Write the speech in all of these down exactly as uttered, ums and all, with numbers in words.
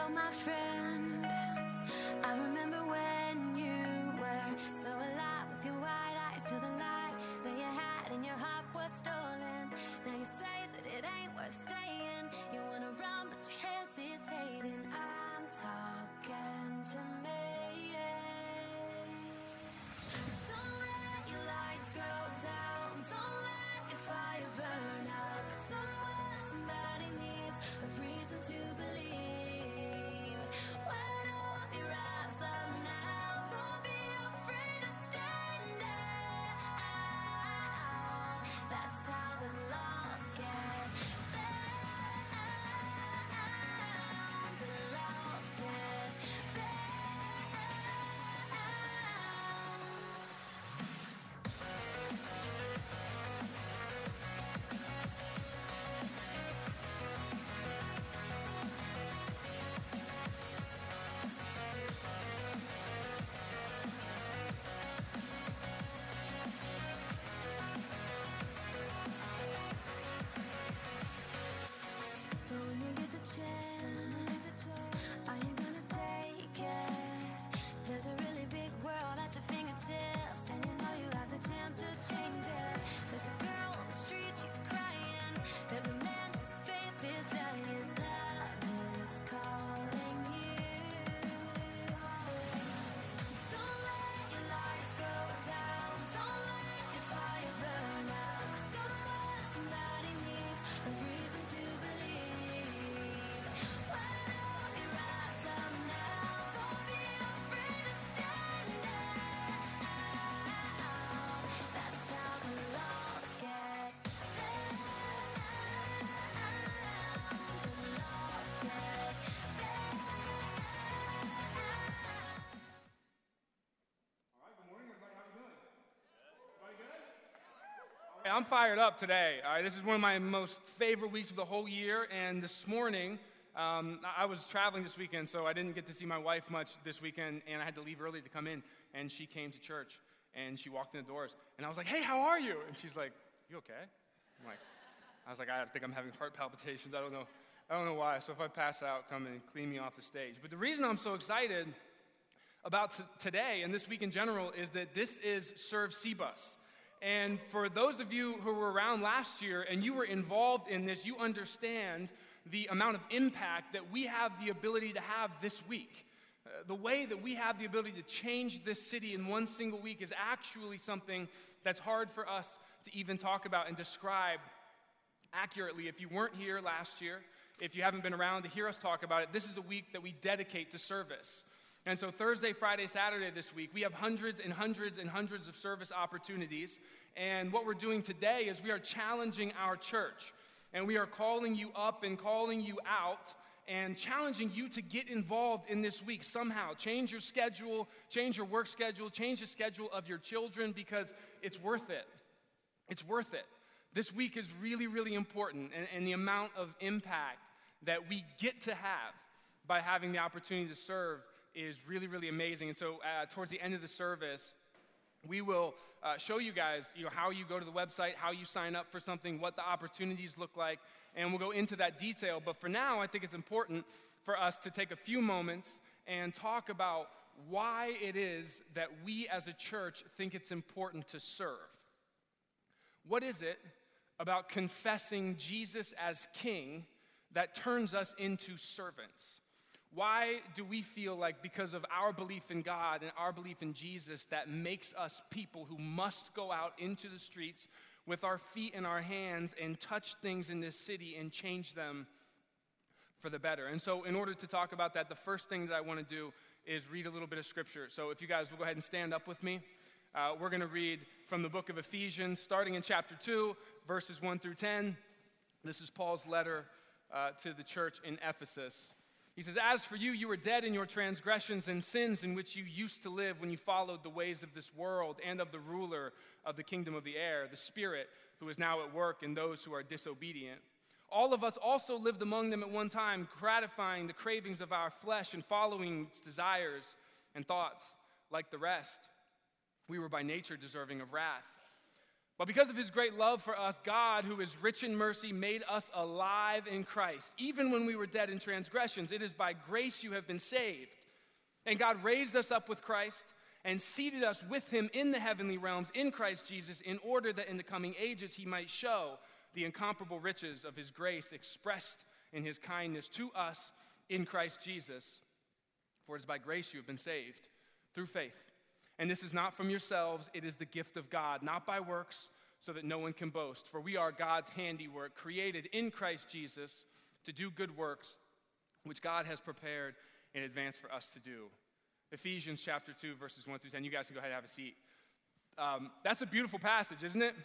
Hello, my friend. I remember when you were so alive with your wide eyes to the light that you had and your heart was stolen. Now you say that it ain't worth staying. You wanna run, but you're hesitating. I'm talking to me. Don't let your lights go down. Don't let your fire burn out. 'Cause someone, somebody needs a reason to believe. Why don't you rise up now? Don't be afraid to stand out. That's how the lost get found. The lost get So when you get the chance, are you gonna take it? There's a really big world at your fingertips, and you know you have the chance to change it. There's a girl on the street, she's crying. There's a man whose faith is dying. Love is calling you. Don't let your lights go down. Don't let your fire burn out. 'Cause someone, somebody needs a reason to believe. Why don't you rise up now? Don't be afraid to stand out. That's how the lost get found. The lost get found. All right, good morning, everybody. How you doing? Everybody good? Hey, I'm fired up today. All right, this is one of my most favorite weeks of the whole year, and this morning, um, I I was traveling this weekend, so I didn't get to see my wife much this weekend, and I had to leave early to come in, and she came to church, and she walked in the doors, and I was like, hey, how are you? And she's like, you okay? I'm like, I was like, I think I'm having heart palpitations. I don't know. I don't know why. So if I pass out, come and clean me off the stage. But the reason I'm so excited about t- today and this week in general is that this is Serve C-Bus. And for those of you who were around last year and you were involved in this, you understand the amount of impact that we have the ability to have this week. Uh, the way that we have the ability to change this city in one single week is actually something that's hard for us to even talk about and describe accurately. If you weren't here last year, if you haven't been around to hear us talk about it, this is a week that we dedicate to service. And so Thursday, Friday, Saturday this week, we have hundreds and hundreds and hundreds of service opportunities. And what we're doing today is we are challenging our church. And we are calling you up and calling you out and challenging you to get involved in this week somehow. Change your schedule, change your work schedule, change the schedule of your children, because it's worth it. It's worth it. This week is really, really important, and, and the amount of impact that we get to have by having the opportunity to serve is really, really amazing. And so uh, towards the end of the service, we will uh, show you guys, you know, how you go to the website, how you sign up for something, what the opportunities look like, and we'll go into that detail. But for now, I think it's important for us to take a few moments and talk about why it is that we as a church think it's important to serve. What is it about confessing Jesus as King that turns us into servants? Why do we feel like, because of our belief in God and our belief in Jesus, that makes us people who must go out into the streets with our feet in our hands and touch things in this city and change them for the better? And so in order to talk about that, the first thing that I want to do is read a little bit of scripture. So if you guys will go ahead and stand up with me. Uh, we're going to read from the book of Ephesians, starting in chapter two, verses one through ten. This is Paul's letter uh, to the church in Ephesus. He says, "As for you, you were dead in your transgressions and sins in which you used to live when you followed the ways of this world and of the ruler of the kingdom of the air, the Spirit, who is now at work in those who are disobedient. All of us also lived among them at one time, gratifying the cravings of our flesh and following its desires and thoughts like the rest. We were by nature deserving of wrath. But because of his great love for us, God, who is rich in mercy, made us alive in Christ. Even when we were dead in transgressions, it is by grace you have been saved. And God raised us up with Christ and seated us with him in the heavenly realms in Christ Jesus, in order that in the coming ages he might show the incomparable riches of his grace expressed in his kindness to us in Christ Jesus. For it is by grace you have been saved through faith. And this is not from yourselves, it is the gift of God, not by works, so that no one can boast. For we are God's handiwork, created in Christ Jesus to do good works, which God has prepared in advance for us to do. Ephesians chapter two, verses one through ten. You guys can go ahead and have a seat. Um, that's a beautiful passage, isn't it?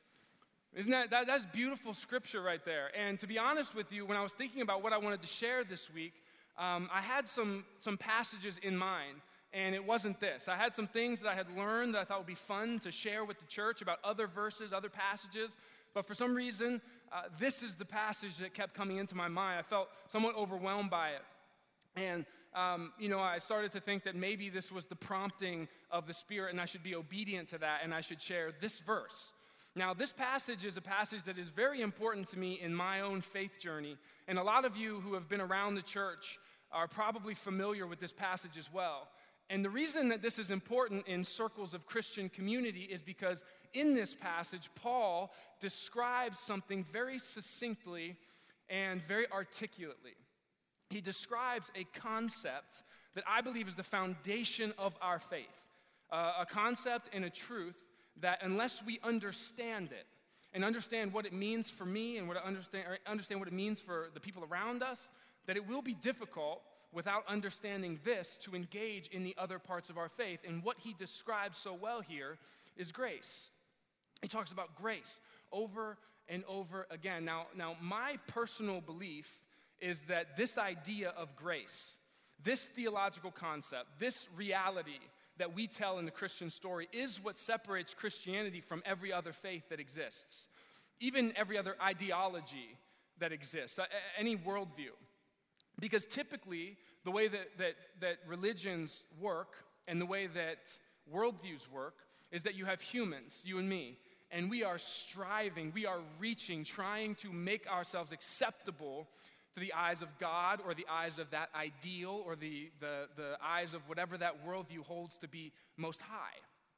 Isn't that, that, that's beautiful scripture right there. And to be honest with you, when I was thinking about what I wanted to share this week, um, I had some, some passages in mind. And it wasn't this. I had some things that I had learned that I thought would be fun to share with the church about other verses, other passages. But for some reason, uh, this is the passage that kept coming into my mind. I felt somewhat overwhelmed by it. And, um, you know, I started to think that maybe this was the prompting of the Spirit and I should be obedient to that and I should share this verse. Now, this passage is a passage that is very important to me in my own faith journey. And a lot of you who have been around the church are probably familiar with this passage as well. And the reason that this is important in circles of Christian community is because in this passage, Paul describes something very succinctly and very articulately. He describes a concept that I believe is the foundation of our faith, uh, a concept and a truth that unless we understand it and understand what it means for me and what I understand, or understand what it means for the people around us, that it will be difficult without understanding this to engage in the other parts of our faith. And what he describes so well here is grace. He talks about grace over and over again. Now, now my personal belief is that this idea of grace, this theological concept, this reality that we tell in the Christian story is what separates Christianity from every other faith that exists, even every other ideology that exists, any worldview. Because typically, the way that, that, that religions work and the way that worldviews work is that you have humans, you and me, and we are striving, we are reaching, trying to make ourselves acceptable to the eyes of God or the eyes of that ideal or the, the, the eyes of whatever that worldview holds to be most high.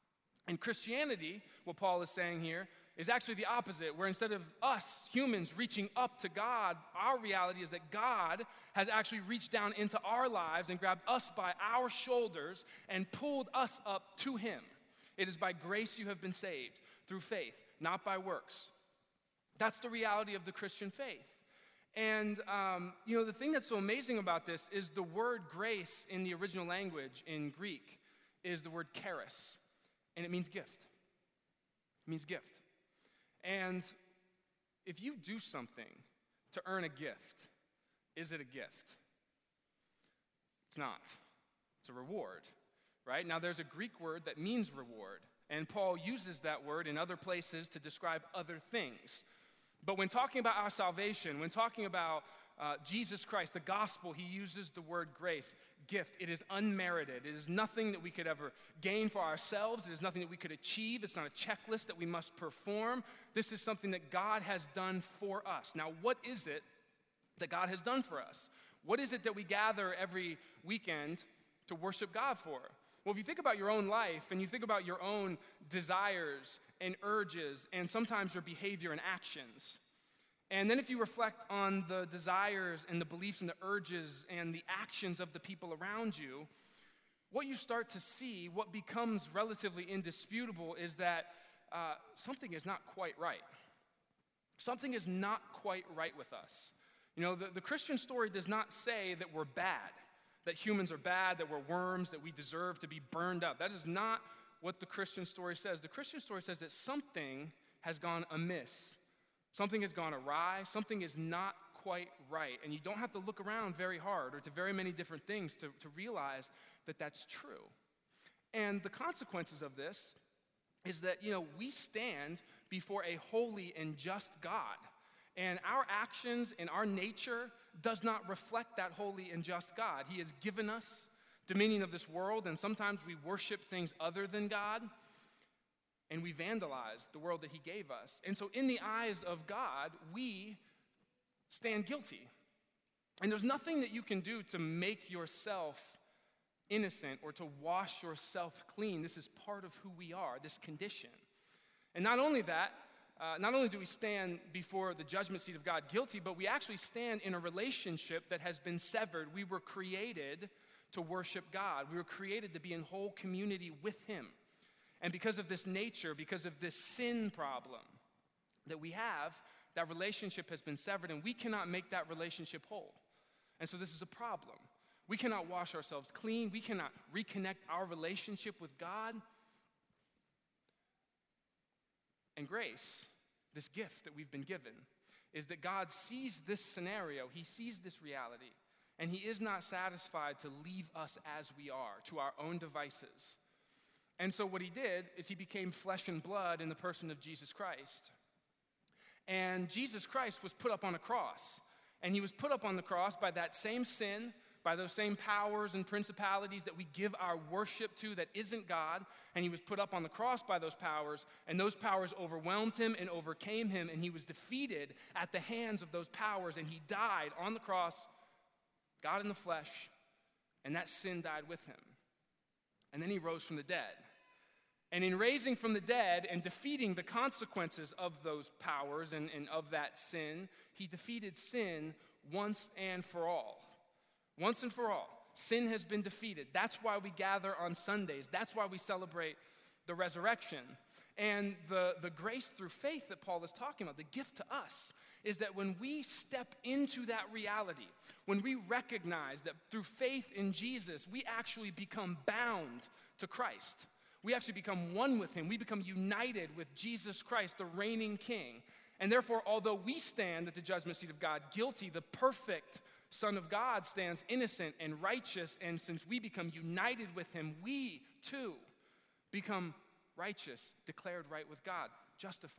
In Christianity, what Paul is saying here, is actually the opposite, where instead of us humans reaching up to God, our reality is that God has actually reached down into our lives and grabbed us by our shoulders and pulled us up to him. It is by grace you have been saved, through faith, not by works. That's the reality of the Christian faith. And, um, you know, the thing that's so amazing about this is the word grace in the original language in Greek is the word charis, and it means gift. It means gift. And if you do something to earn a gift, is it a gift? It's not. It's a reward, right? Now, there's a Greek word that means reward, and Paul uses that word in other places to describe other things. But when talking about our salvation, when talking about uh, Jesus Christ, the gospel, he uses the word grace, gift. It is unmerited. It is nothing that we could ever gain for ourselves. It is nothing that we could achieve. It's not a checklist that we must perform. This is something that God has done for us. Now, what is it that God has done for us? What is it that we gather every weekend to worship God for? Well, if you think about your own life and you think about your own desires and urges and sometimes your behavior and actions, and then if you reflect on the desires and the beliefs and the urges and the actions of the people around you, what you start to see, what becomes relatively indisputable, is that uh, something is not quite right. Something is not quite right with us. You know, the, the Christian story does not say that we're bad, that humans are bad, that we're worms, that we deserve to be burned up. That is not what the Christian story says. The Christian story says that something has gone amiss. Something has gone awry. Something is not quite right. And you don't have to look around very hard or to very many different things to, to realize that that's true. And the consequences of this is that, you know, we stand before a holy and just God. And our actions and our nature does not reflect that holy and just God. He has given us dominion of this world, and sometimes we worship things other than God. and we vandalized the world that he gave us. And so in the eyes of God, we stand guilty. And there's nothing that you can do to make yourself innocent or to wash yourself clean. This is part of who we are, this condition. And not only that, uh, not only do we stand before the judgment seat of God guilty, but we actually stand in a relationship that has been severed. We were created to worship God. We were created to be in whole community with him. And because of this nature, because of this sin problem that we have, that relationship has been severed, and we cannot make that relationship whole. And so this is a problem. We cannot wash ourselves clean. We cannot reconnect our relationship with God. And grace, this gift that we've been given, is that God sees this scenario, he sees this reality, and he is not satisfied to leave us as we are, to our own devices. And so what he did is he became flesh and blood in the person of Jesus Christ. And Jesus Christ was put up on a cross. And he was put up on the cross by that same sin, by those same powers and principalities that we give our worship to that isn't God. And he was put up on the cross by those powers, and those powers overwhelmed him and overcame him, and he was defeated at the hands of those powers, and he died on the cross, God in the flesh, and that sin died with him. And then he rose from the dead. And in raising from the dead and defeating the consequences of those powers and, and of that sin, he defeated sin once and for all. Once and for all. Sin has been defeated. That's why we gather on Sundays. That's why we celebrate the resurrection. And the, the grace through faith that Paul is talking about, the gift to us, is that when we step into that reality, when we recognize that through faith in Jesus, we actually become bound to Christ. We actually become one with him. We become united with Jesus Christ, the reigning king. And therefore, although we stand at the judgment seat of God guilty, the perfect Son of God stands innocent and righteous. And since we become united with him, we too become righteous, declared right with God, justified.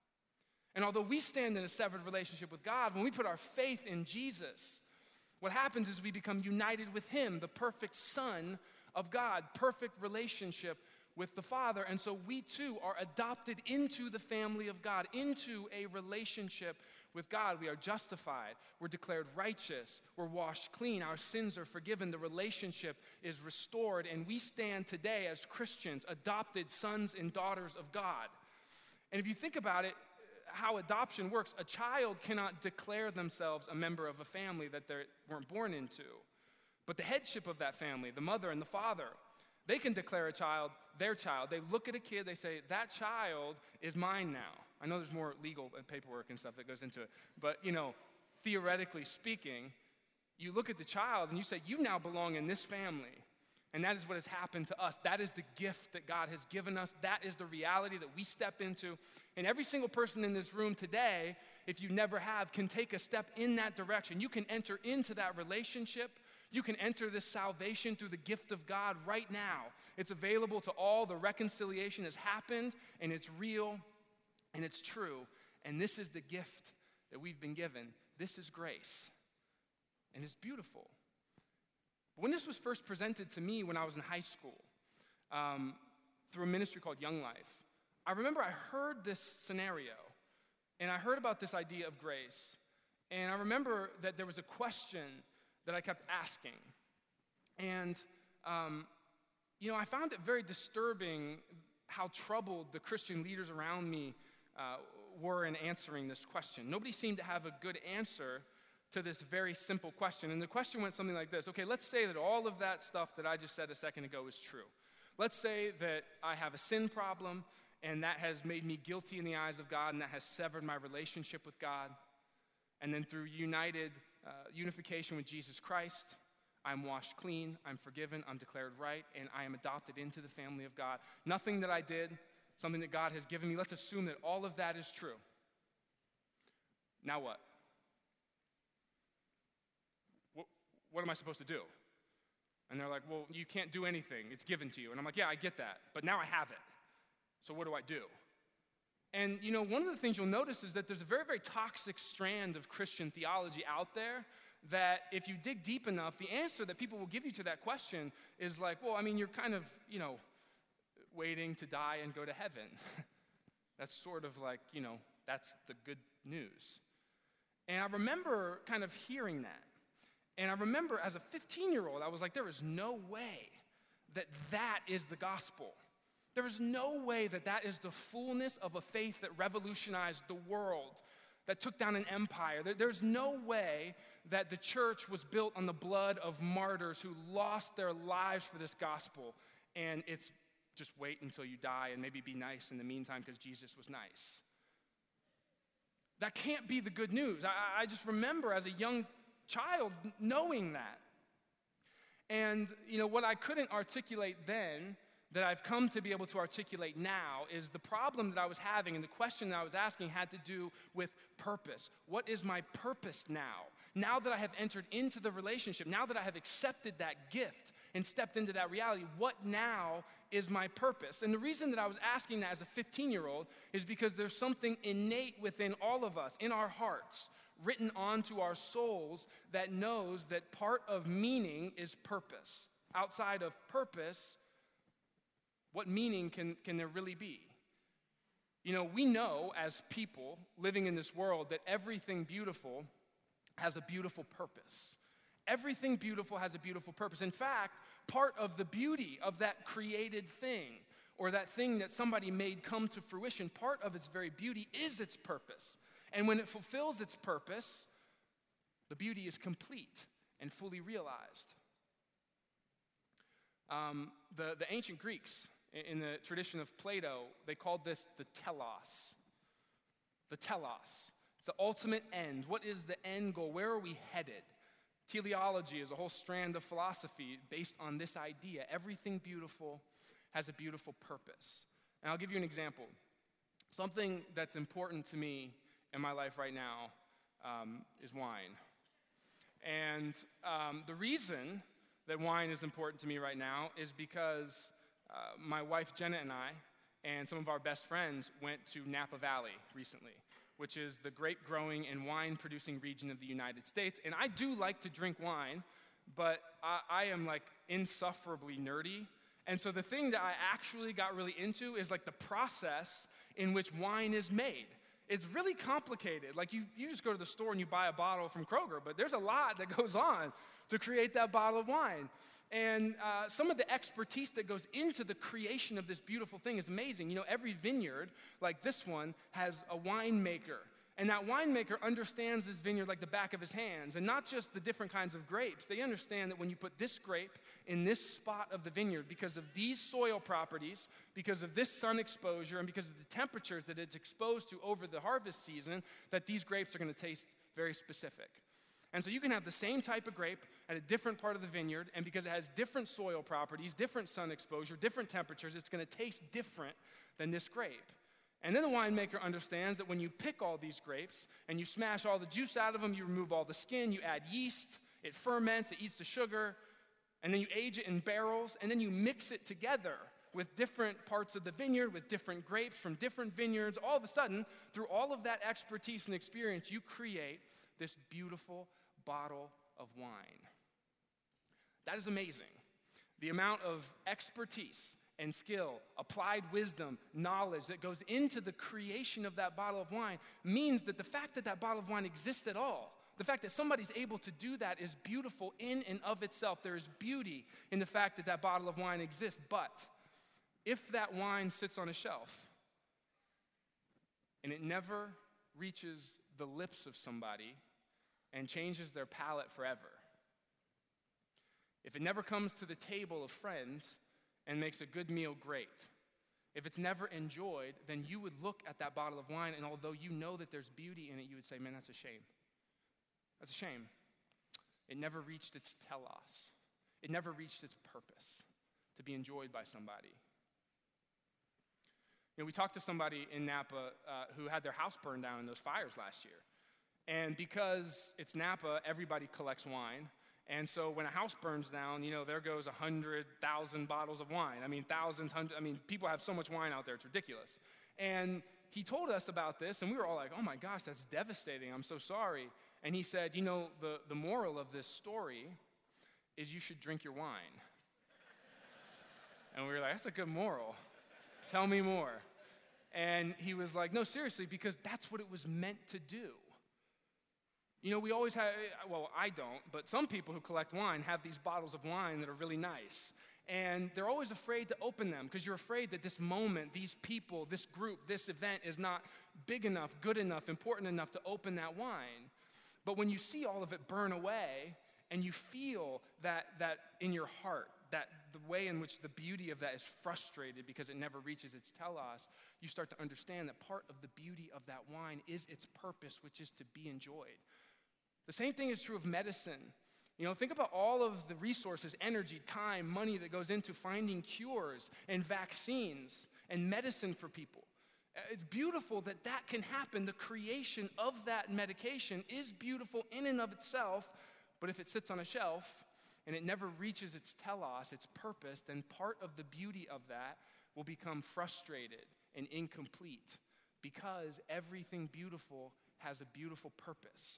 And although we stand in a severed relationship with God, when we put our faith in Jesus, what happens is we become united with him, the perfect Son of God, perfect relationship with the Father. And so we too are adopted into the family of God, into a relationship with God. We are justified. We're declared righteous. We're washed clean. Our sins are forgiven. The relationship is restored. And we stand today as Christians, adopted sons and daughters of God. And if you think about it, how adoption works, a child cannot declare themselves a member of a family that they weren't born into. But the headship of that family, the mother and the father, they can declare a child their child. They look at a kid, they say, that child is mine now. I know there's more legal paperwork and stuff that goes into it, but, you know, theoretically speaking, you look at the child and you say, you now belong in this family. And that is what has happened to us. That is the gift that God has given us. That is the reality that we step into. And every single person in this room today, if you never have, can take a step in that direction. You can enter into that relationship. You can enter this salvation through the gift of God right now. It's available to all. The reconciliation has happened, and it's real, and it's true. And this is the gift that we've been given. This is grace, and it's beautiful. But when this was first presented to me when I was in high school, um, through a ministry called Young Life, I remember I heard this scenario, and I heard about this idea of grace, and I remember that there was a question that I kept asking. And, um, you know, I found it very disturbing how troubled the Christian leaders around me uh, were in answering this question. Nobody seemed to have a good answer to this very simple question. And the question went something like this. Okay, let's say that all of that stuff that I just said a second ago is true. Let's say that I have a sin problem, and that has made me guilty in the eyes of God, and that has severed my relationship with God. And then through united Uh, unification with Jesus Christ, I'm washed clean, I'm forgiven, I'm declared right, and I am adopted into the family of God. Nothing that I did, something that God has given me. Let's assume that all of that is true. Now what? What, what am I supposed to do? And they're like, well, you can't do anything. It's given to you. And I'm like, yeah, I get that, but now I have it. So what do I do? And, you know, one of the things you'll notice is that there's a very, very toxic strand of Christian theology out there that if you dig deep enough, the answer that people will give you to that question is like, well, I mean, you're kind of, you know, waiting to die and go to heaven. That's sort of like, you know, that's the good news. And I remember kind of hearing that. And I remember as a fifteen-year-old, I was like, there is no way that that is the gospel. There is no way that that is the fullness of a faith that revolutionized the world, that took down an empire. There's no way that the church was built on the blood of martyrs who lost their lives for this gospel. And it's just wait until you die and maybe be nice in the meantime because Jesus was nice. That can't be the good news. I, I just remember as a young child knowing that. And, you know, what I couldn't articulate then that I've come to be able to articulate now is the problem that I was having and the question that I was asking had to do with purpose. What is my purpose now? Now that I have entered into the relationship, now that I have accepted that gift and stepped into that reality, what now is my purpose? And the reason that I was asking that as a fifteen-year-old is because there's something innate within all of us, in our hearts, written onto our souls that knows that part of meaning is purpose. Outside of purpose, what meaning can, can there really be? You know, we know as people living in this world that everything beautiful has a beautiful purpose. Everything beautiful has a beautiful purpose. In fact, part of the beauty of that created thing or that thing that somebody made come to fruition, part of its very beauty is its purpose. And when it fulfills its purpose, the beauty is complete and fully realized. Um, the, the ancient Greeks, in the tradition of Plato, they called this the telos. The telos. It's the ultimate end. What is the end goal? Where are we headed? Teleology is a whole strand of philosophy based on this idea. Everything beautiful has a beautiful purpose. And I'll give you an example. Something that's important to me in my life right now um, is wine. And um, the reason that wine is important to me right now is because uh, my wife Jenna and I and some of our best friends went to Napa Valley recently, which is the grape-growing and wine-producing region of the United States. And I do like to drink wine, but I, I am like insufferably nerdy. And so the thing that I actually got really into is like the process in which wine is made. It's really complicated. Like you, you just go to the store and you buy a bottle from Kroger, but there's a lot that goes on to create that bottle of wine. And uh, some of the expertise that goes into the creation of this beautiful thing is amazing. You know, every vineyard, like this one, has a winemaker. And that winemaker understands this vineyard like the back of his hands. And not just the different kinds of grapes. They understand that when you put this grape in this spot of the vineyard, because of these soil properties, because of this sun exposure, and because of the temperatures that it's exposed to over the harvest season, that these grapes are going to taste very specific. And so you can have the same type of grape at a different part of the vineyard, and because it has different soil properties, different sun exposure, different temperatures, it's going to taste different than this grape. And then the winemaker understands that when you pick all these grapes and you smash all the juice out of them, you remove all the skin, you add yeast, it ferments, it eats the sugar, and then you age it in barrels, and then you mix it together with different parts of the vineyard, with different grapes from different vineyards. All of a sudden, through all of that expertise and experience, you create this beautiful bottle of wine. That is amazing. The amount of expertise and skill, applied wisdom, knowledge that goes into the creation of that bottle of wine means that the fact that that bottle of wine exists at all, the fact that somebody's able to do that is beautiful in and of itself. There is beauty in the fact that that bottle of wine exists. But if that wine sits on a shelf and it never reaches the lips of somebody and changes their palate forever, if it never comes to the table of friends and makes a good meal great, if it's never enjoyed, then you would look at that bottle of wine, and although you know that there's beauty in it, you would say, man, that's a shame. That's a shame. It never reached its telos. It never reached its purpose to be enjoyed by somebody. You know, we talked to somebody in Napa uh, who had their house burned down in those fires last year. And because it's Napa, everybody collects wine. And so when a house burns down, you know, there goes one hundred thousand bottles of wine. I mean, thousands, hundreds, I mean, people have so much wine out there, it's ridiculous. And he told us about this, and we were all like, oh my gosh, that's devastating, I'm so sorry. And he said, you know, the, the moral of this story is you should drink your wine. And we were like, that's a good moral. Tell me more. And he was like, no, seriously, because that's what it was meant to do. You know, we always have, well, I don't, but some people who collect wine have these bottles of wine that are really nice. And they're always afraid to open them because you're afraid that this moment, these people, this group, this event is not big enough, good enough, important enough to open that wine. But when you see all of it burn away and you feel that, that in your heart, that the way in which the beauty of that is frustrated because it never reaches its telos, you start to understand that part of the beauty of that wine is its purpose, which is to be enjoyed. The same thing is true of medicine. You know, think about all of the resources, energy, time, money that goes into finding cures and vaccines and medicine for people. It's beautiful that that can happen. The creation of that medication is beautiful in and of itself, but if it sits on a shelf and it never reaches its telos, its purpose, then part of the beauty of that will become frustrated and incomplete because everything beautiful has a beautiful purpose.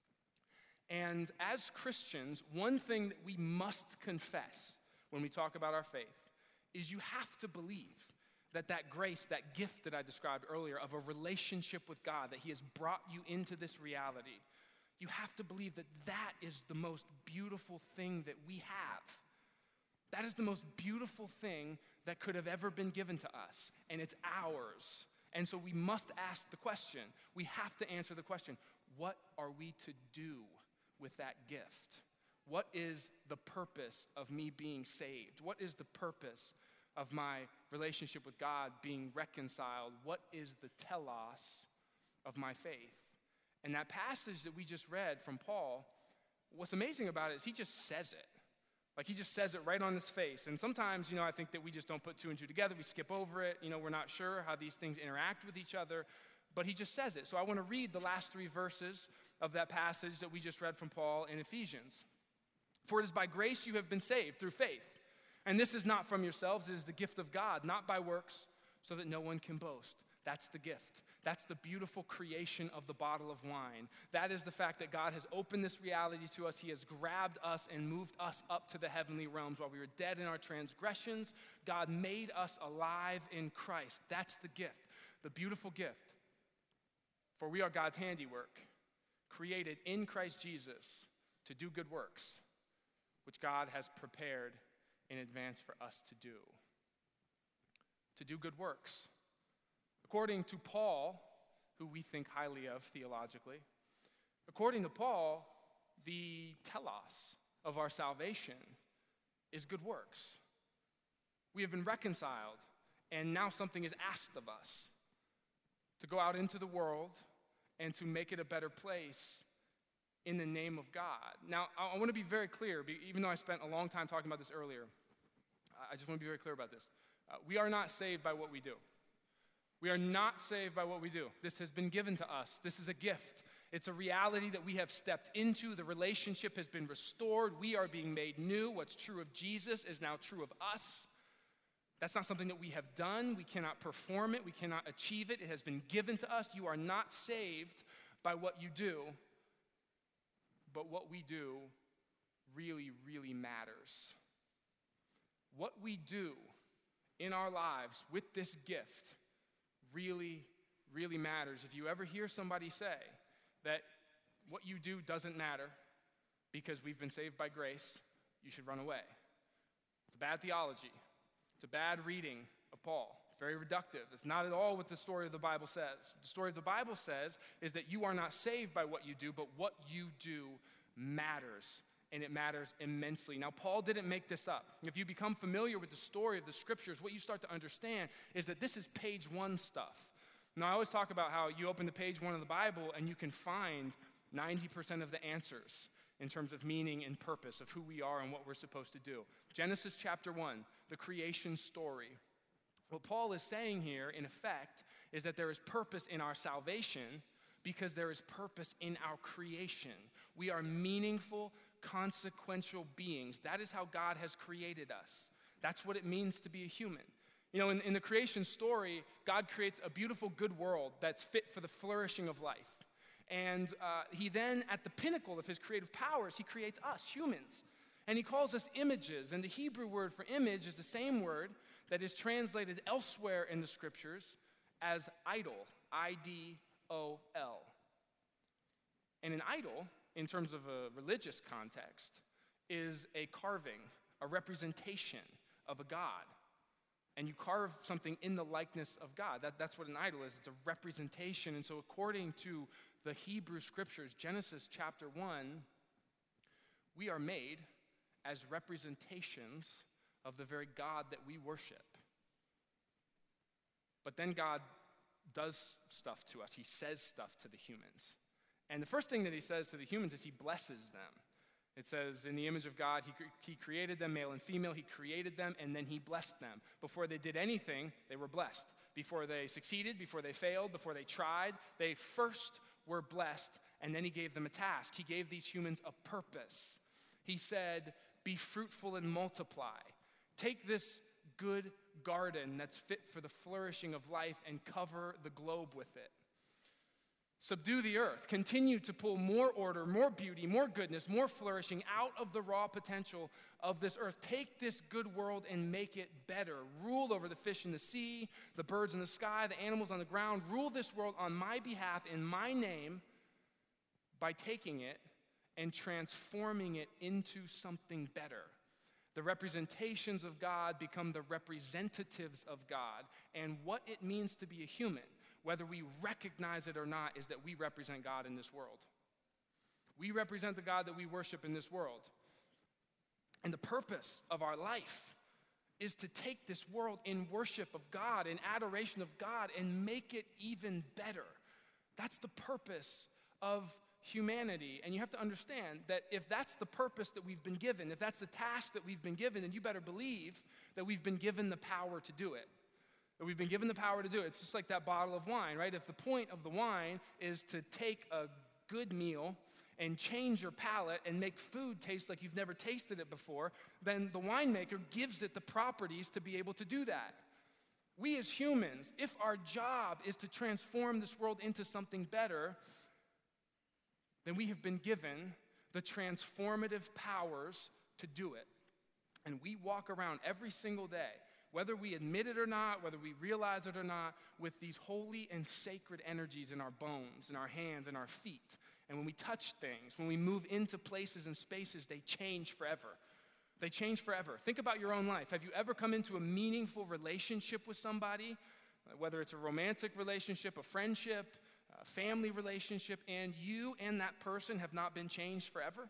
And as Christians, one thing that we must confess when we talk about our faith is you have to believe that that grace, that gift that I described earlier of a relationship with God, that he has brought you into this reality, you have to believe that that is the most beautiful thing that we have. That is the most beautiful thing that could have ever been given to us, and it's ours. And so we must ask the question, we have to answer the question, what are we to do with that gift? What is the purpose of me being saved? What is the purpose of my relationship with God being reconciled? What is the telos of my faith? And that passage that we just read from Paul, what's amazing about it is he just says it. Like he just says it right on his face. And sometimes, you know, I think that we just don't put two and two together. We skip over it. You know, we're not sure how these things interact with each other. But he just says it. So I want to read the last three verses of that passage that we just read from Paul in Ephesians. For it is by grace you have been saved through faith. And this is not from yourselves, it is the gift of God, not by works, so that no one can boast. That's the gift. That's the beautiful creation of the bottle of wine. That is the fact that God has opened this reality to us. He has grabbed us and moved us up to the heavenly realms. While we were dead in our transgressions, God made us alive in Christ. That's the gift, the beautiful gift. For we are God's handiwork, created in Christ Jesus to do good works, which God has prepared in advance for us to do. To do good works. According to Paul, who we think highly of theologically, according to Paul, the telos of our salvation is good works. We have been reconciled, and now something is asked of us. To go out into the world and to make it a better place in the name of God. Now, I want to be very clear, even though I spent a long time talking about this earlier, I just want to be very clear about this. Uh, we are not saved by what we do. We are not saved by what we do. This has been given to us. This is a gift. It's a reality that we have stepped into. The relationship has been restored. We are being made new. What's true of Jesus is now true of us. That's not something that we have done. We cannot perform it. We cannot achieve it. It has been given to us. You are not saved by what you do, but what we do really, really matters. What we do in our lives with this gift really, really matters. If you ever hear somebody say that what you do doesn't matter because we've been saved by grace, you should run away. It's a bad theology. It's a bad reading of Paul. It's very reductive. It's not at all what the story of the Bible says. The story of the Bible says is that you are not saved by what you do, but what you do matters, and it matters immensely. Now, Paul didn't make this up. If you become familiar with the story of the scriptures, what you start to understand is that this is page one stuff. Now, I always talk about how you open the page one of the Bible and you can find ninety percent of the answers in terms of meaning and purpose of who we are and what we're supposed to do. Genesis chapter one, the creation story. What Paul is saying here, in effect, is that there is purpose in our salvation because there is purpose in our creation. We are meaningful, consequential beings. That is how God has created us. That's what it means to be a human. You know, in, in the creation story, God creates a beautiful, good world that's fit for the flourishing of life. And uh, he then, at the pinnacle of his creative powers, he creates us, humans. And he calls us images. And the Hebrew word for image is the same word that is translated elsewhere in the scriptures as idol, I D O L. And an idol, in terms of a religious context, is a carving, a representation of a god. And you carve something in the likeness of God. That, that's what an idol is. It's a representation. And so according to the Hebrew scriptures, Genesis chapter one, we are made as representations of the very God that we worship. But then God does stuff to us. He says stuff to the humans. And the first thing that he says to the humans is he blesses them. It says, in the image of God, he, he created them, male and female. He created them, and then he blessed them. Before they did anything, they were blessed. Before they succeeded, before they failed, before they tried, they first were blessed, and then he gave them a task. He gave these humans a purpose. He said, be fruitful and multiply. Take this good garden that's fit for the flourishing of life and cover the globe with it. Subdue the earth. Continue to pull more order, more beauty, more goodness, more flourishing out of the raw potential of this earth. Take this good world and make it better. Rule over the fish in the sea, the birds in the sky, the animals on the ground. Rule this world on my behalf, in my name, by taking it and transforming it into something better. The representations of God become the representatives of God. And what it means to be a human, whether we recognize it or not, is that we represent God in this world. We represent the God that we worship in this world. And the purpose of our life is to take this world in worship of God, in adoration of God, and make it even better. That's the purpose of humanity. And you have to understand that if that's the purpose that we've been given, if that's the task that we've been given, then you better believe that we've been given the power to do it. That we've been given the power to do it. It's just like that bottle of wine, right? If the point of the wine is to take a good meal and change your palate and make food taste like you've never tasted it before, then the winemaker gives it the properties to be able to do that. We as humans, if our job is to transform this world into something better, then we have been given the transformative powers to do it. And we walk around every single day, whether we admit it or not, whether we realize it or not, with these holy and sacred energies in our bones, in our hands, in our feet. And when we touch things, when we move into places and spaces, they change forever. They change forever. Think about your own life. Have you ever come into a meaningful relationship with somebody, whether it's a romantic relationship, a friendship, a family relationship, and you and that person have not been changed forever?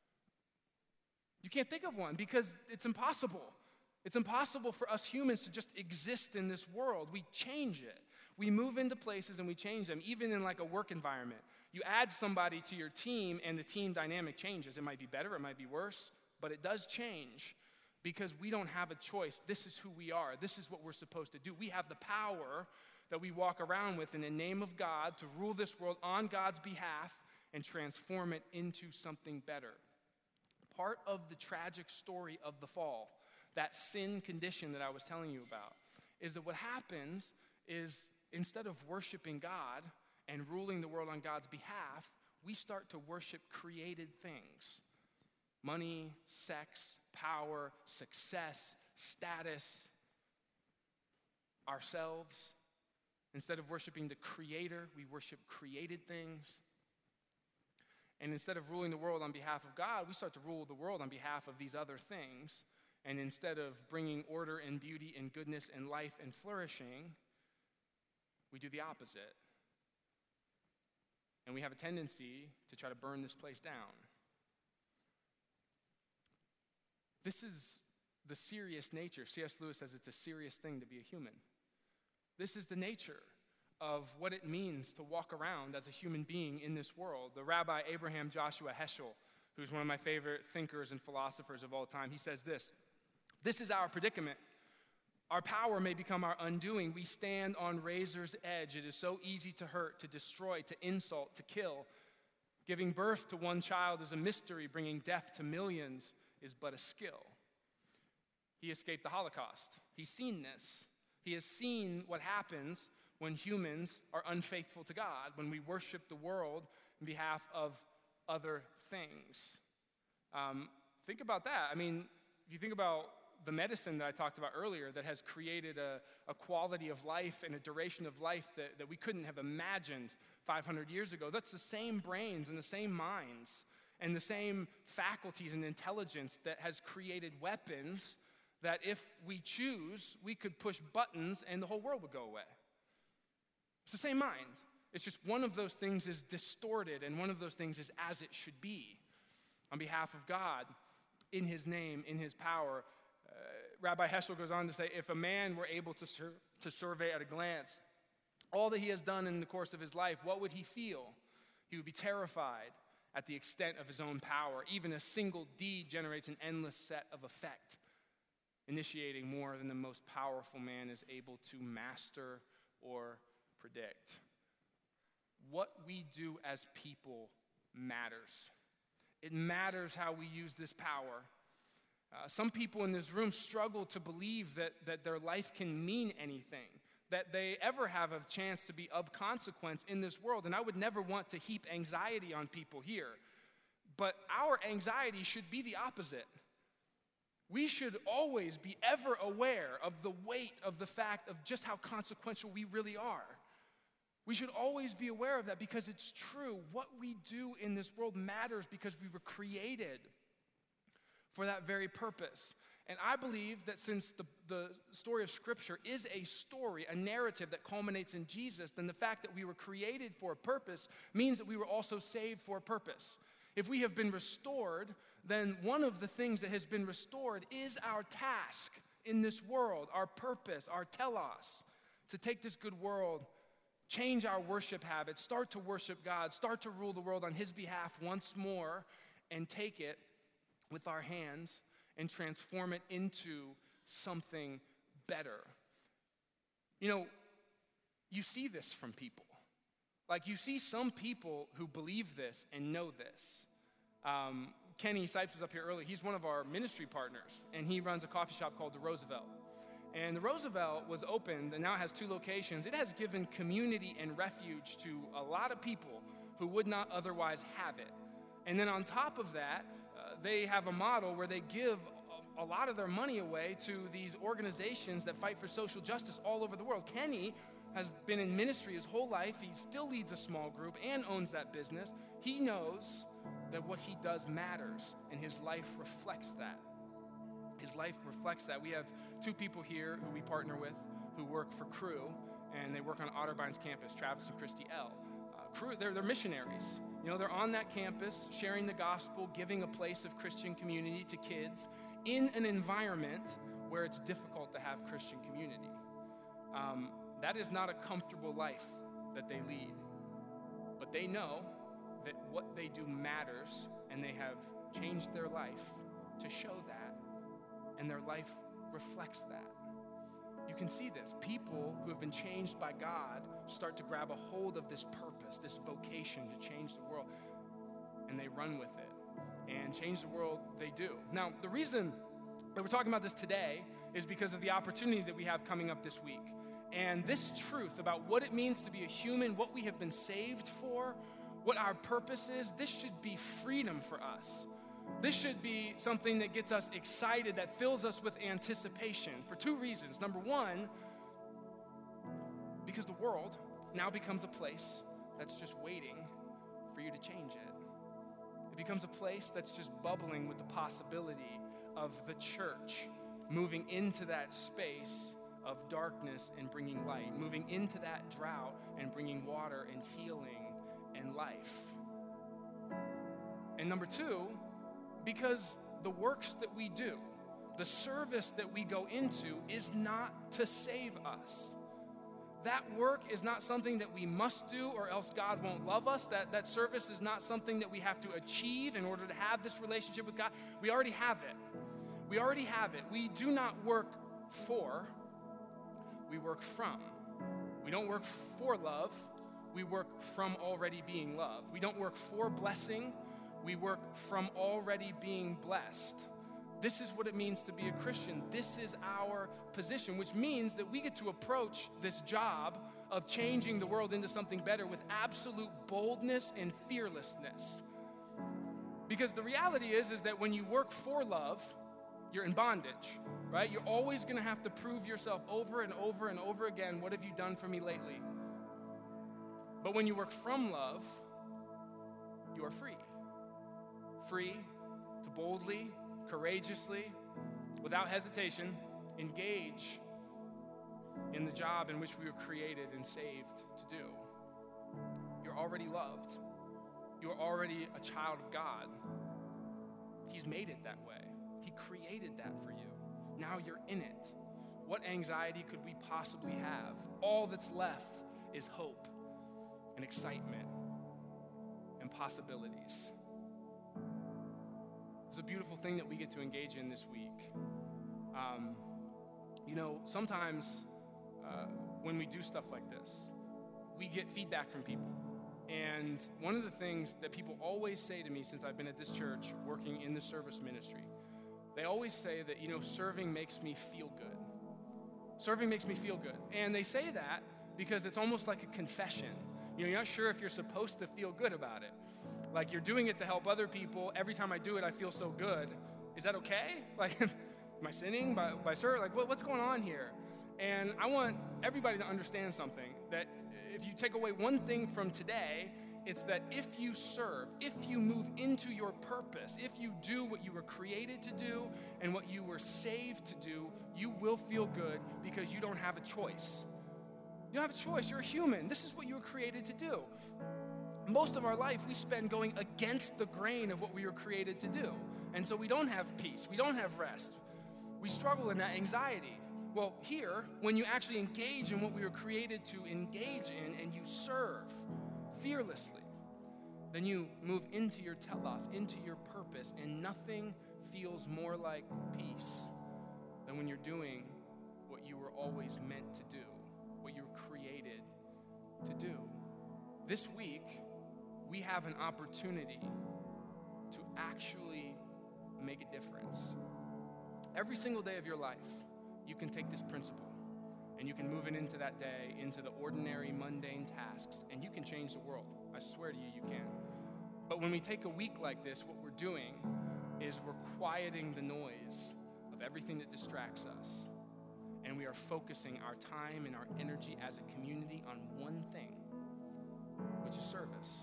You can't think of one because it's impossible. It's impossible for us humans to just exist in this world. We change it. We move into places and we change them, even in like a work environment. You add somebody to your team and the team dynamic changes. It might be better, it might be worse, but it does change because we don't have a choice. This is who we are. This is what we're supposed to do. We have the power that we walk around with in the name of God to rule this world on God's behalf and transform it into something better. Part of the tragic story of the fall, that sin condition that I was telling you about, is that what happens is instead of worshiping God and ruling the world on God's behalf, we start to worship created things. Money, sex, power, success, status, ourselves. Instead of worshiping the Creator, we worship created things. And instead of ruling the world on behalf of God, we start to rule the world on behalf of these other things. And instead of bringing order and beauty and goodness and life and flourishing, we do the opposite. And we have a tendency to try to burn this place down. This is the serious nature. C S Lewis says it's a serious thing to be a human. This is the nature of what it means to walk around as a human being in this world. The Rabbi Abraham Joshua Heschel, who's one of my favorite thinkers and philosophers of all time, he says this: "This is our predicament. Our power may become our undoing. We stand on razor's edge. It is so easy to hurt, to destroy, to insult, to kill. Giving birth to one child is a mystery. Bringing death to millions is but a skill." He escaped the Holocaust. He's seen this. He has seen what happens when humans are unfaithful to God, when we worship the world on behalf of other things. Um, think about that. I mean, if you think about the medicine that I talked about earlier that has created a, a quality of life and a duration of life that, that we couldn't have imagined five hundred years ago. That's the same brains and the same minds and the same faculties and intelligence that has created weapons that if we choose, we could push buttons and the whole world would go away. It's the same mind. It's just one of those things is distorted and one of those things is as it should be. On behalf of God, in his name, in his power, uh, Rabbi Heschel goes on to say, if a man were able to, sur- to survey at a glance all that he has done in the course of his life, what would he feel? He would be terrified at the extent of his own power. Even a single deed generates an endless set of effect, initiating more than the most powerful man is able to master or predict. What we do as people matters. It matters how we use this power. Uh, some people in this room struggle to believe that, that their life can mean anything, that they ever have a chance to be of consequence in this world. And I would never want to heap anxiety on people here. But our anxiety should be the opposite. We should always be ever aware of the weight of the fact of just how consequential we really are. We should always be aware of that because it's true. What we do in this world matters because we were created for that very purpose. And I believe that since the, the story of Scripture is a story, a narrative that culminates in Jesus, then the fact that we were created for a purpose means that we were also saved for a purpose. If we have been restored, then one of the things that has been restored is our task in this world, our purpose, our telos, to take this good world, change our worship habits, start to worship God, start to rule the world on his behalf once more, and take it with our hands and transform it into something better. You know, you see this from people. Like you see some people who believe this and know this. Um, Kenny Sipes was up here earlier. He's one of our ministry partners, and he runs a coffee shop called the Roosevelt. And the Roosevelt was opened and now it has two locations. It has given community and refuge to a lot of people who would not otherwise have it. And then on top of that, uh, they have a model where they give a, a lot of their money away to these organizations that fight for social justice all over the world. Kenny has been in ministry his whole life. He still leads a small group and owns that business. He knows that what he does matters, and his life reflects that. His life reflects that. We have two people here who we partner with who work for Cru, and they work on Otterbeins campus, Travis and Christy L. Uh, Cru, they're, they're missionaries. You know, they're on that campus sharing the gospel, giving a place of Christian community to kids in an environment where it's difficult to have Christian community. Um, that is not a comfortable life that they lead, but they know that what they do matters, and they have changed their life to show that. And their life reflects that. You can see this. People who have been changed by God start to grab a hold of this purpose, this vocation to change the world, and they run with it. And change the world, they do. Now, the reason that we're talking about this today is because of the opportunity that we have coming up this week. And this truth about what it means to be a human, what we have been saved for, what our purpose is, this should be freedom for us. This should be something that gets us excited, that fills us with anticipation for two reasons. Number one, because the world now becomes a place that's just waiting for you to change it. It becomes a place that's just bubbling with the possibility of the church moving into that space of darkness and bringing light, moving into that drought and bringing water and healing and life. And number two, because the works that we do, the service that we go into is not to save us. That work is not something that we must do or else God won't love us. That, that service is not something that we have to achieve in order to have this relationship with God. We already have it. We already have it. We do not work for, we work from. We don't work for love. We work from already being loved. We don't work for blessing. We work from already being blessed. This is what it means to be a Christian. This is our position, which means that we get to approach this job of changing the world into something better with absolute boldness and fearlessness. Because the reality is, is that when you work for love, you're in bondage, right? You're always going to have to prove yourself over and over and over again. What have you done for me lately? But when you work from love, you are free. Free to boldly, courageously, without hesitation, engage in the job in which we were created and saved to do. You're already loved. You're already a child of God. He's made it that way. He created that for you. Now you're in it. What anxiety could we possibly have? All that's left is hope and excitement and possibilities. It's a beautiful thing that we get to engage in this week. Um, you know, sometimes uh, when we do stuff like this, we get feedback from people. And one of the things that people always say to me since I've been at this church working in the service ministry, they always say that, you know, serving makes me feel good. Serving makes me feel good. And they say that because it's almost like a confession. You know, you're not sure if you're supposed to feel good about it. Like, you're doing it to help other people. Every time I do it, I feel so good. Is that okay? Like, am I sinning by, by serving? Like, what, what's going on here? And I want everybody to understand something, that if you take away one thing from today, it's that if you serve, if you move into your purpose, if you do what you were created to do and what you were saved to do, you will feel good because you don't have a choice. You don't have a choice. You're a human. This is what you were created to do. Most of our life we spend going against the grain of what we were created to do. And so we don't have peace. We don't have rest. We struggle in that anxiety. Well, here, when you actually engage in what we were created to engage in and you serve fearlessly, then you move into your telos, into your purpose, and nothing feels more like peace than when you're doing what you were always meant to do, what you were created to do. This week, we have an opportunity to actually make a difference. Every single day of your life, you can take this principle and you can move it into that day, into the ordinary, mundane tasks, and you can change the world. I swear to you, you can. But when we take a week like this, what we're doing is we're quieting the noise of everything that distracts us, and we are focusing our time and our energy as a community on one thing, which is service.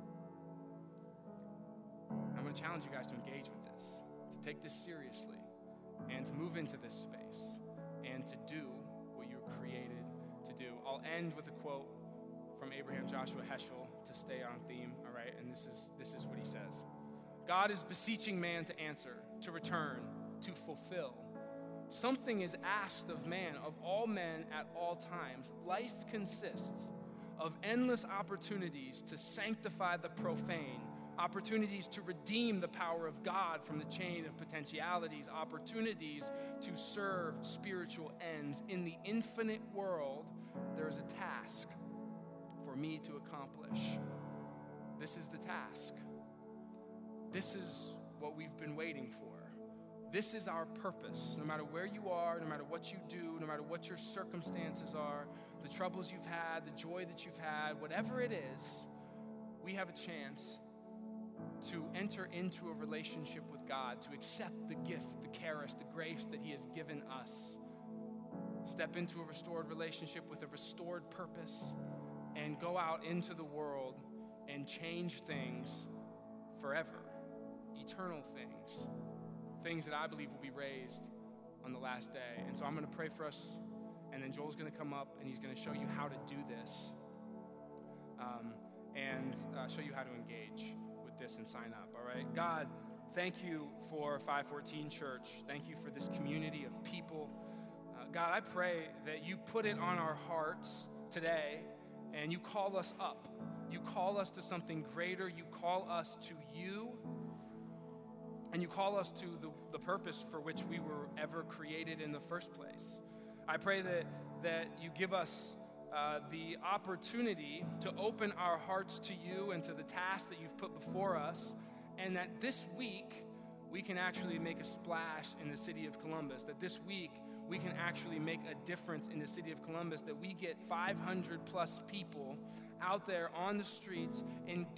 I'm going to challenge you guys to engage with this, to take this seriously, and to move into this space, and to do what you're created to do. I'll end with a quote from Abraham Joshua Heschel to stay on theme, all right? And this is this is what he says. God is beseeching man to answer, to return, to fulfill. Something is asked of man, of all men at all times. Life consists of endless opportunities to sanctify the profane, opportunities to redeem the power of God from the chain of potentialities, opportunities to serve spiritual ends. In the infinite world, there is a task for me to accomplish. This is the task. This is what we've been waiting for. This is our purpose. No matter where you are, no matter what you do, no matter what your circumstances are, the troubles you've had, the joy that you've had, whatever it is, we have a chance to enter into a relationship with God, to accept the gift, the charis, the grace that he has given us. Step into a restored relationship with a restored purpose and go out into the world and change things forever, eternal things, things that I believe will be raised on the last day. And so I'm going to pray for us, and then Joel's going to come up and he's going to show you how to do this, um, and uh, show you how to engage this and sign up, all right? God, thank you for five fourteen Church. Thank you for this community of people. Uh, God, I pray that you put it on our hearts today and you call us up. You call us to something greater. You call us to you, and you call us to the, the purpose for which we were ever created in the first place. I pray that, that you give us Uh, the opportunity to open our hearts to you and to the task that you've put before us, and that this week we can actually make a splash in the city of Columbus, that this week we can actually make a difference in the city of Columbus, that we get five hundred plus people out there on the streets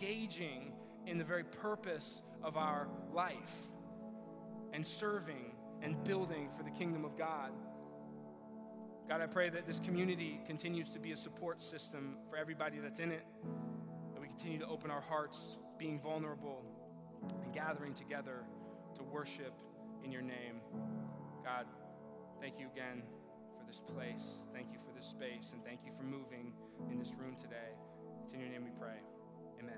engaging in the very purpose of our life and serving and building for the kingdom of God. God, I pray that this community continues to be a support system for everybody that's in it, that we continue to open our hearts, being vulnerable and gathering together to worship in your name. God, thank you again for this place. Thank you for this space, and thank you for moving in this room today. It's in your name we pray. Amen.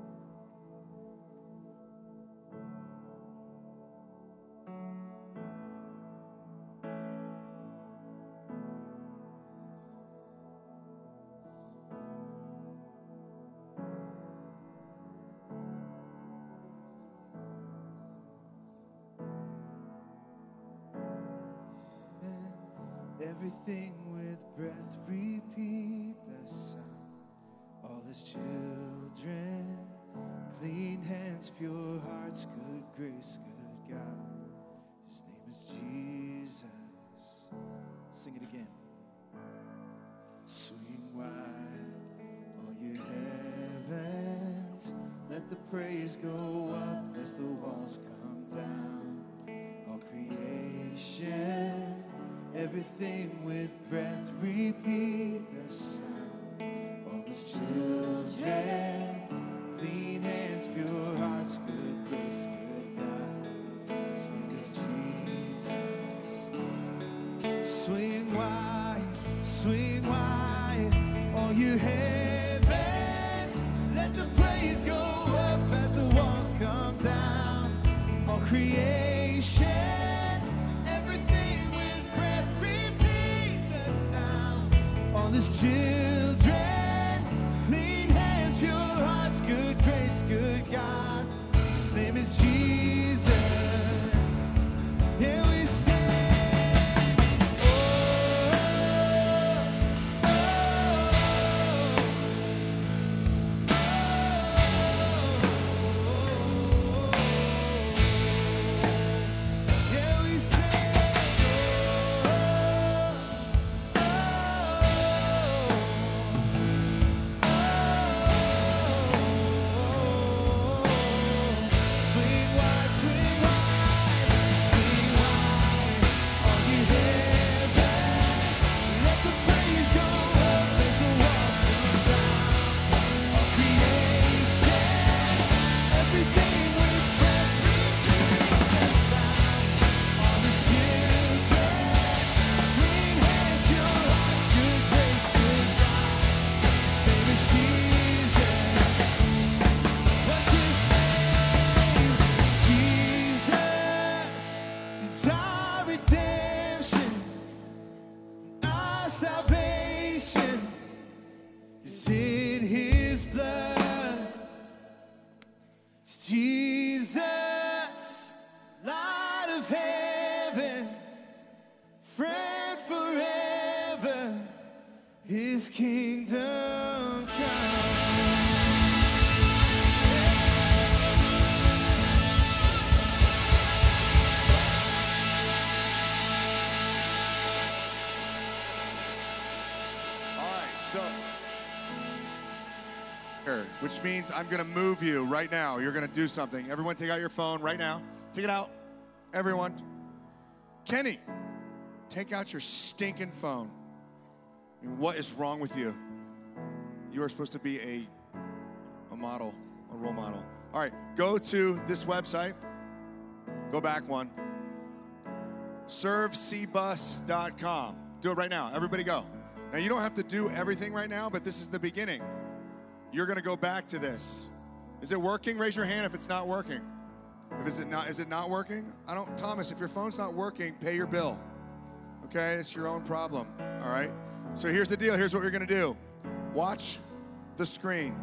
Everything with breath, repeat the sound. All his children, clean hands, pure hearts, good grace, good God. His name is Jesus. Sing it again. Swing wide, all you heavens. Let the praise go up as the walls come down. All creation, everything with breath, repeat the sound. All his children, clean hands, pure hearts, good grace, good God. His name is Jesus. Swing wide, swing wide, all you heavens. Let the praise go up as the walls come down. All creation, all his children, clean hands, pure hearts, good grace, good God. His name is Jesus. Yeah, we sing. Salvation is in his blood. It's Jesus, light of heaven, friend forever, his kingdom come. Which means I'm going to move you right now. You're going to do something. Everyone take out your phone right now. Take it out. Everyone. Kenny, take out your stinking phone. I mean, what is wrong with you? You are supposed to be a, a model, a role model. All right, go to this website. Go back one. serve c bus dot com. Do it right now. Everybody go. Now, you don't have to do everything right now, but this is the beginning. You're going to go back to this. Is it working? Raise your hand if it's not working. If is it not, is it not working? I don't, Thomas, if your phone's not working, pay your bill. Okay, it's your own problem. All right. So here's the deal. Here's what we're going to do. Watch the screen.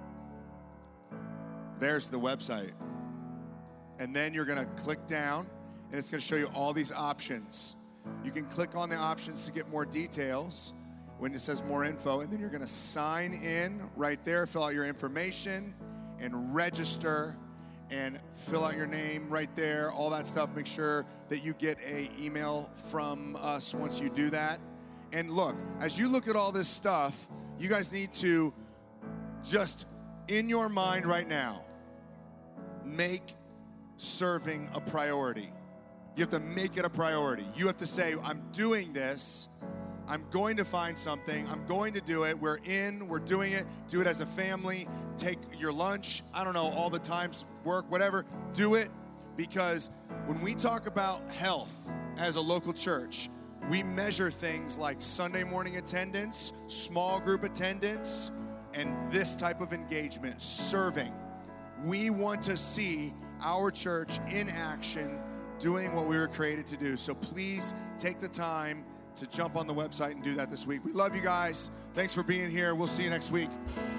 There's the website. And then you're going to click down, and it's going to show you all these options. You can click on the options to get more details when it says more info, and then you're going to sign in right there, fill out your information, and register, and fill out your name right there, all that stuff. Make sure that you get an email from us once you do that. And look, as you look at all this stuff, you guys need to just, in your mind right now, make serving a priority. You have to make it a priority. You have to say, I'm doing this. I'm going to find something. I'm going to do it. We're in. We're doing it. Do it as a family. Take your lunch. I don't know, all the times, work, whatever. Do it, because when we talk about health as a local church, we measure things like Sunday morning attendance, small group attendance, and this type of engagement, serving. We want to see our church in action, doing what we were created to do. So please take the time to jump on the website and do that this week. We love you guys. Thanks for being here. We'll see you next week.